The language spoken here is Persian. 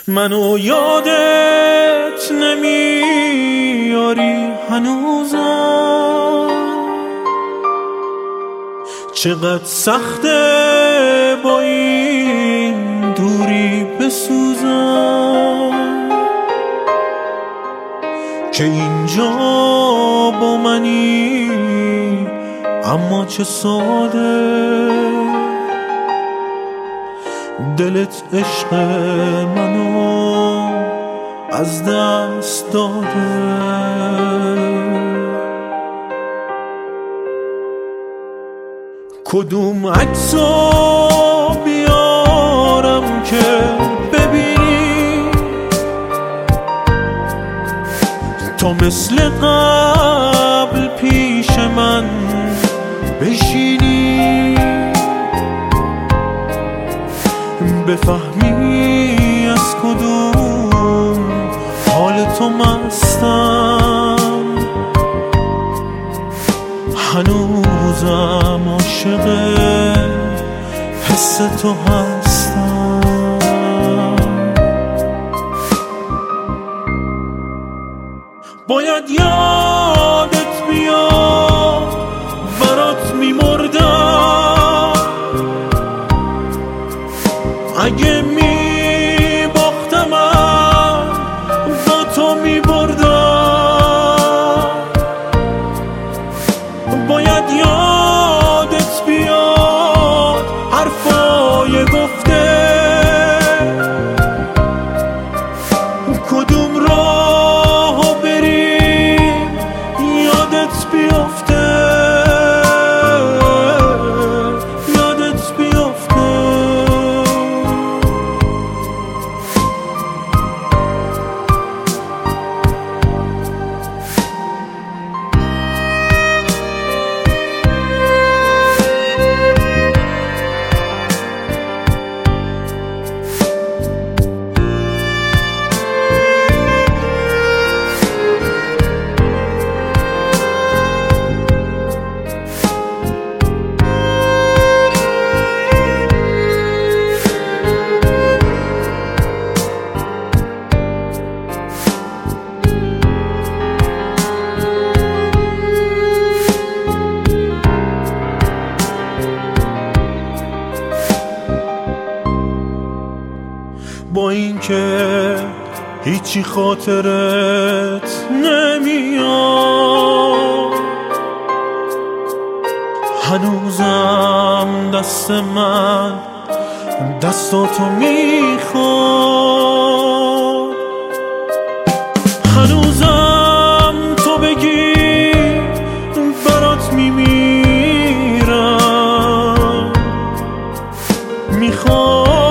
منو یادت نمیاری هنوزم، چقدر سخته با این دوری بسوزم، که اینجا با منی اما چه ساده دلت عشق منو از دست داده. کدوم عکسو بیارم که ببینی تا مثل قبل پیش من بشینی، بفهمی از کدوم حال تو مستم، هنوزم عاشق حس تو هستم. باید یادت بیاد برات میمردم، اگه میباختمم با تو میبردم. باید یادت بیاد حرفای گفته، کدوم راهو بریم یادت بیفته، یادت بیفته. با اینکه هیچی خاطرت نمیاد، هنوزم دست من دستاتو میخواد، هنوزم تو بگی برات میمیرم، میخواد